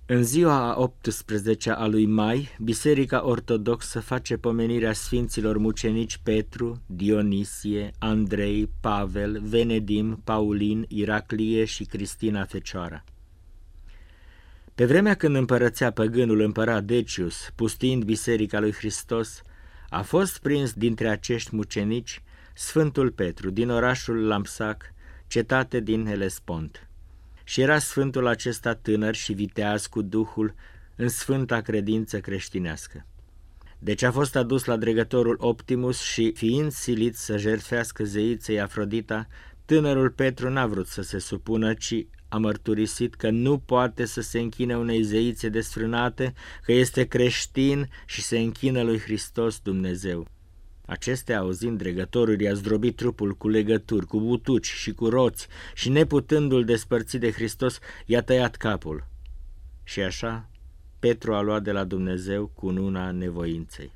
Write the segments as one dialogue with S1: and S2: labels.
S1: În ziua a 18-a a lui mai, Biserica Ortodoxă face pomenirea sfinților mucenici Petru, Dionisie, Andrei, Pavel, Venedim, Paulin, Iraclie și Cristina Fecioara. Pe vremea când împărățea păgânul împărat Decius, pustiind Biserica lui Hristos, a fost prins dintre acești mucenici Sfântul Petru din orașul Lampsac, cetate din Helespont. Și era sfântul acesta tânăr și viteaz cu Duhul în sfânta credință creștinească. Deci a fost adus la dregătorul Optimus și, fiind silit să jertfească zeiței Afrodita, tânărul Petru n-a vrut să se supună, ci a mărturisit că nu poate să se închine unei zeițe desfrânate, că este creștin și se închină lui Hristos Dumnezeu. Acestea, auzind dregătorul, i-a zdrobit trupul cu legături, cu butuci și cu roți și, neputându-l despărți de Hristos, i-a tăiat capul. Și așa, Petru a luat de la Dumnezeu cununa nevoinței.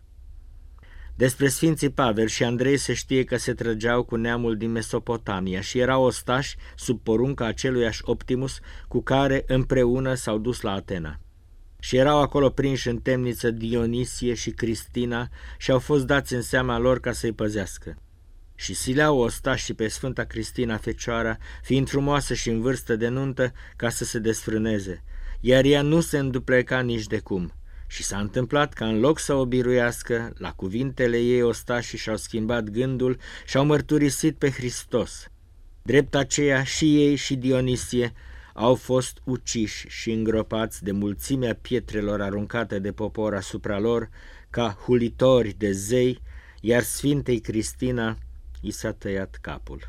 S1: Despre sfinții Pavel și Andrei se știe că se trăgeau cu neamul din Mesopotamia și erau ostași sub porunca aceluiași Optimus, cu care împreună s-au dus la Atena. Și erau acolo prinși în temniță Dionisie și Cristina și au fost dați în seama lor ca să-i păzească. Și sileau ostașii pe Sfânta Cristina Fecioara, fiind frumoasă și în vârstă de nuntă, ca să se desfrâneze, iar ea nu se îndupleca nici de cum. Și s-a întâmplat ca în loc să o biruiască, la cuvintele ei ostașii și-au schimbat gândul și au mărturisit pe Hristos. Drept aceea și ei și Dionisie au fost uciși și îngropați de mulțimea pietrelor aruncate de popor asupra lor, ca hulitori de zei, iar Sfintei Cristina i s-a tăiat capul.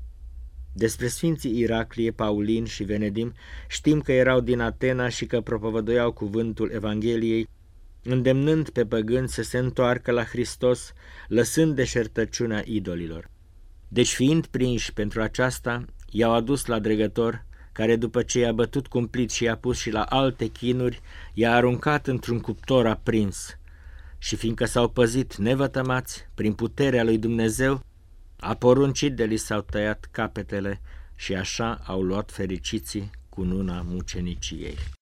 S1: Despre sfinții Iraclie, Paulin și Venedim știm că erau din Atena și că propovăduiau cuvântul Evangheliei, îndemnând pe păgâni să se întoarcă la Hristos, lăsând deșertăciunea idolilor. Deci, fiind prinși pentru aceasta, i-au adus la dregător, care după ce i-a bătut cumplit și i-a pus și la alte chinuri, i-a aruncat într-un cuptor aprins. Și fiindcă s-au păzit nevătămați prin puterea lui Dumnezeu, a poruncit de li s-au tăiat capetele și așa au luat fericiții cununa muceniciei.